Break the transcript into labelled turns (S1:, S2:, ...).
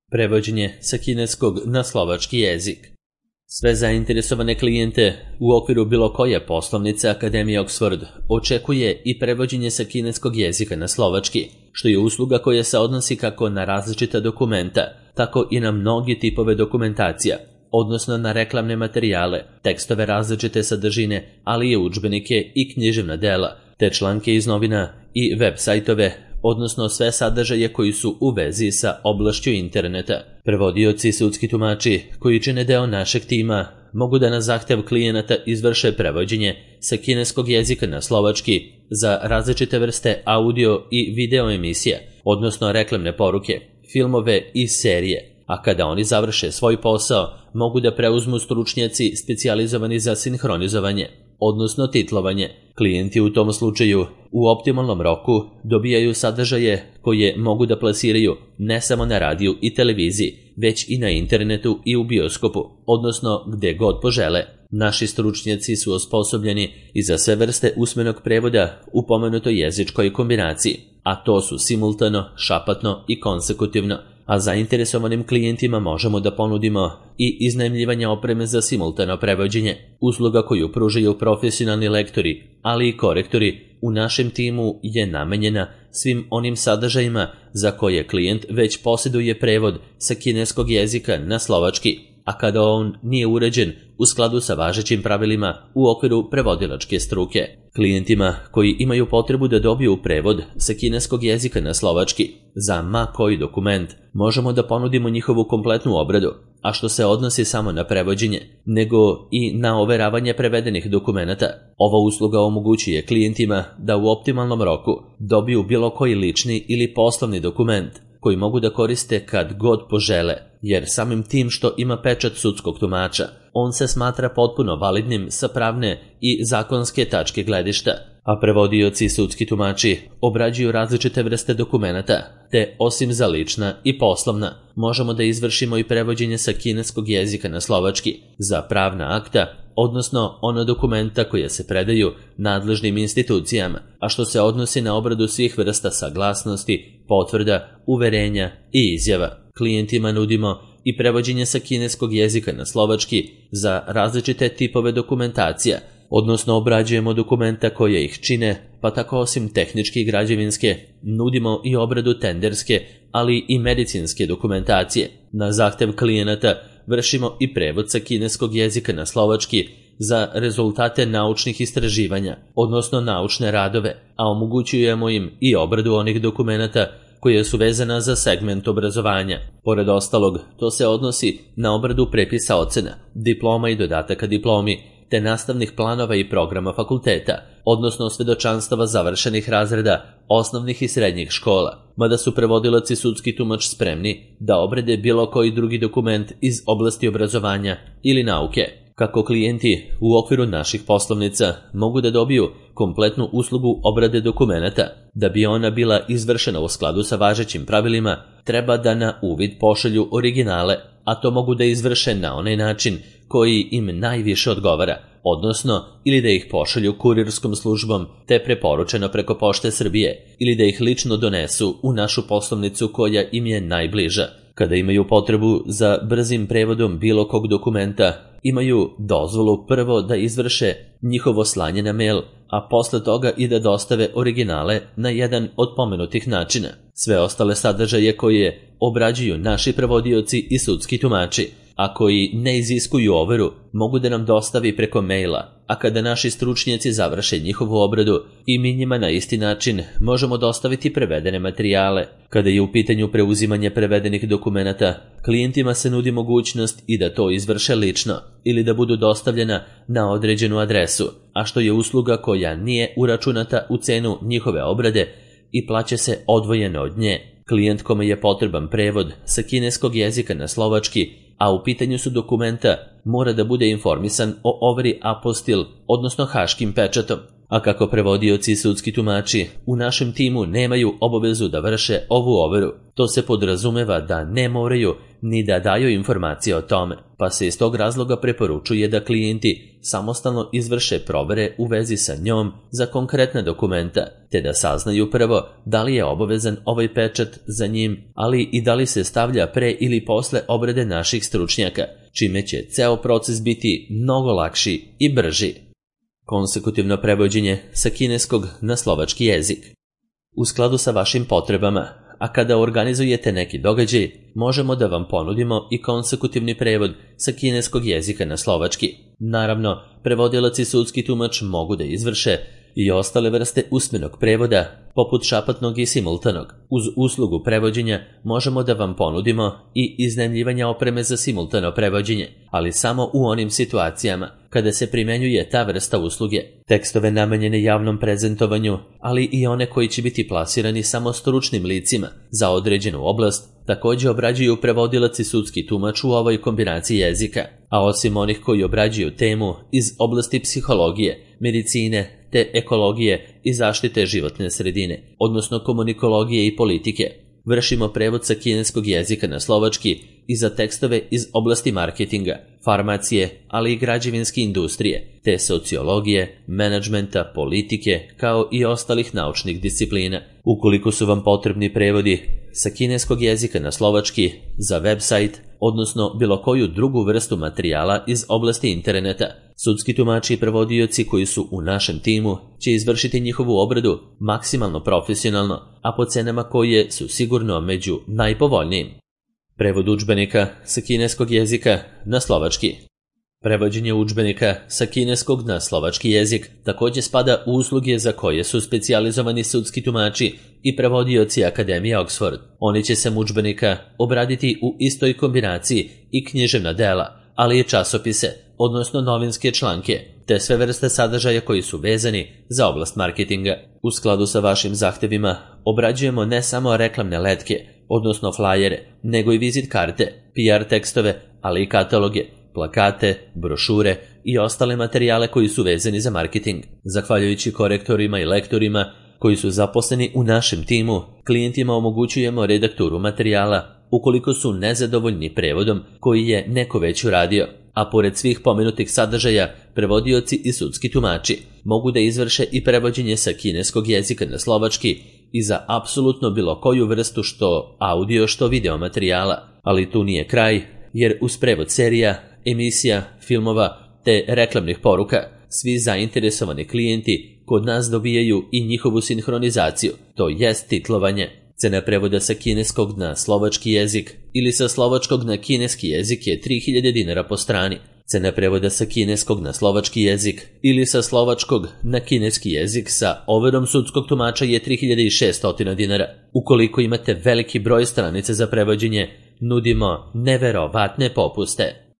S1: Prevođenje sa kineskog na slovački jezik. Sve zainteresovane klijente u okviru bilo koje poslovnice Akademije Oxford očekuje i prevođenje sa kineskog jezika na slovački, što je usluga koja se odnosi kako na različita dokumenta, tako i na mnogi tipove dokumentacija, odnosno na reklamne materijale, tekstove različite sadržine, ali i udžbenike i književna dela, te članke iz novina i web sajtove, odnosno sve sadržaje koji su u vezi sa oblašću interneta. Prevodioci i sudski tumači koji čine deo našeg tima mogu da na zahtev klijenata izvrše prevođenje sa kineskog jezika na slovački za različite vrste audio i video emisija, odnosno reklamne poruke, filmove i serije, a kada oni završe svoj posao mogu da preuzmu stručnjaci specijalizovani za sinhronizovanje, odnosno titlovanje. Klijenti u tom slučaju u optimalnom roku dobijaju sadržaje koje mogu da plasiraju ne samo na radiju i televiziji, već i na internetu i u bioskopu, odnosno gde god požele. Naši stručnjaci su osposobljeni i za sve vrste usmenog prevoda u pomenutoj jezičkoj kombinaciji, a to su simultano, šapatno i konsekutivno. A zainteresovanim klijentima možemo da ponudimo i iznajmljivanje opreme za simultano prevođenje, usluga koju pružaju profesionalni lektori, ali i korektori. U našem timu je namenjena svim onim sadržajima za koje klijent već posjeduje prevod sa kineskog jezika na slovački, a kada on nije uređen u skladu sa važećim pravilima u okviru prevodilačke struke. Klijentima koji imaju potrebu da dobiju prevod sa kineskog jezika na slovački za ma koji dokument možemo da ponudimo njihovu kompletnu obradu, a što se odnosi samo na prevođenje, nego i na overavanje prevedenih dokumenata. Ova usluga omogućuje klijentima da u optimalnom roku dobiju bilo koji lični ili poslovni dokument koji mogu da koriste kad god požele, jer samim tim što ima pečat sudskog tumača, on se smatra potpuno validnim sa pravne i zakonske tačke gledišta, a prevodioci i sudski tumači obrađuju različite vrste dokumenata, te osim za lična i poslovna, možemo da izvršimo i prevođenje sa kineskog jezika na slovački za pravna akta, odnosno ono dokumenta koje se predaju nadležnim institucijama, a što se odnosi na obradu svih vrsta saglasnosti, potvrda, uverenja i izjava. Klijentima nudimo i prevođenje sa kineskog jezika na slovački za različite tipove dokumentacija, odnosno obrađujemo dokumenta koje ih čine, pa tako osim tehničke i građevinske, nudimo i obradu tenderske, ali i medicinske dokumentacije. Na zahtev klijenata vršimo i prevod sa kineskog jezika na slovački za rezultate naučnih istraživanja, odnosno naučne radove, a omogućujemo im i obradu onih dokumenata koje su vezana za segment obrazovanja. Pored ostalog, to se odnosi na obradu prepisa ocena, diploma i dodataka diplomi, te nastavnih planova i programa fakulteta, odnosno svedočanstava završenih razreda osnovnih i srednjih škola, mada su prevodilac i sudski tumač spremni da obrade bilo koji drugi dokument iz oblasti obrazovanja ili nauke. Kako klijenti u okviru naših poslovnica mogu da dobiju kompletnu uslugu obrade dokumenata, da bi ona bila izvršena u skladu sa važećim pravilima, treba da na uvid pošalju originale, a to mogu da izvrše na onaj način koji im najviše odgovara, odnosno ili da ih pošalju kurirskom službom te preporučeno preko Pošte Srbije, ili da ih lično donesu u našu poslovnicu koja im je najbliža. Kada imaju potrebu za brzim prevodom bilo kog dokumenta, imaju dozvolu prvo da izvrše njihovo slanje na mail, a posle toga i da dostave originale na jedan od pomenutih načina. Sve ostale sadržaje koje obrađuju naši prevodioci i sudski tumači, a koji ne iziskuju overu, mogu da nam dostavi preko maila, a kada naši stručnjaci završe njihovu obradu i mi njima na isti način možemo dostaviti prevedene materijale. Kada je u pitanju preuzimanje prevedenih dokumenata, klijentima se nudi mogućnost i da to izvrše lično ili da budu dostavljena na određenu adresu, a što je usluga koja nije uračunata u cenu njihove obrade i plaća se odvojeno od nje. Klijent kome je potreban prevod sa kineskog jezika na slovački, a u pitanju su dokumenta, mora da bude informisan o overi apostil, odnosno haškim pečatom. A kako prevodioci i sudski tumači u našem timu nemaju obavezu da vrše ovu overu, to se podrazumeva da ne moraju ni da daju informacije o tome, pa se iz tog razloga preporučuje da klijenti samostalno izvrše provere u vezi sa njom za konkretne dokumenta, te da saznaju prvo da li je obavezan ovaj pečat za njim, ali i da li se stavlja pre ili posle obrade naših stručnjaka, čime će ceo proces biti mnogo lakši i brži. Konsekutivno prevođenje sa kineskog na slovački jezik. U skladu sa vašim potrebama, a kada organizujete neki događaj, možemo da vam ponudimo i konsekutivni prevod sa kineskog jezika na slovački. Naravno, prevodilac i sudski tumač mogu da izvrše i ostale vrste usmenog prevoda, poput šapatnog i simultanog. Uz uslugu prevođenja možemo da vam ponudimo i iznajmljivanja opreme za simultano prevođenje, ali samo u onim situacijama kada se primenjuje ta vrsta usluge. Tekstove namenjene javnom prezentovanju, ali i one koji će biti plasirani samo stručnim licima za određenu oblast, također obrađuju prevodilac i sudski tumač u ovoj kombinaciji jezika, a osim onih koji obrađuju temu iz oblasti psihologije, medicine, te ekologije i zaštite životne sredine, odnosno komunikologije i politike. Vršimo prevod sa kineskog jezika na slovački i za tekstove iz oblasti marketinga, farmacije, ali i građevinske industrije, te sociologije, menadžmenta, politike, kao i ostalih naučnih disciplina. Ukoliko su vam potrebni prevodi sa kineskog jezika na slovački za website, odnosno bilo koju drugu vrstu materijala iz oblasti interneta, sudski tumači i prevodioci koji su u našem timu će izvršiti njihovu obradu maksimalno profesionalno, a po cenama koje su sigurno među najpovoljnijim. Prevod udžbenika sa kineskog jezika na slovački. Prevođenje udžbenika sa kineskog na slovački jezik također spada u usluge za koje su specijalizovani sudski tumači i prevodioci Akademije Oxford. Oni će sem udžbenika obraditi u istoj kombinaciji i književna dela, ali i časopise, odnosno novinske članke, te sve vrste sadržaja koji su vezani za oblast marketinga. U skladu sa vašim zahtevima obrađujemo ne samo reklamne letke, odnosno flajere, nego i vizit karte, PR tekstove, ali i kataloge, plakate, brošure i ostale materijale koji su vezani za marketing. Zahvaljujući korektorima i lektorima koji su zaposleni u našem timu, klijentima omogućujemo redakturu materijala ukoliko su nezadovoljni prevodom koji je neko već uradio, a pored svih pomenutih sadržaja, prevodioci i sudski tumači mogu da izvrše i prevođenje sa kineskog jezika na slovački i za apsolutno bilo koju vrstu što audio što video materijala. Ali tu nije kraj, jer uz prevod serija, emisija, filmova te reklamnih poruka, svi zainteresovani klijenti kod nas dobijaju i njihovu sinhronizaciju, to jest titlovanje. Cena prevoda sa kineskog na slovački jezik ili sa slovačkog na kineski jezik je 3000 dinara po strani. Cena prevoda sa kineskog na slovački jezik ili sa slovačkog na kineski jezik sa overom sudskog tumača je 3600 dinara. Ukoliko imate veliki broj stranica za prevođenje, nudimo neverovatne popuste.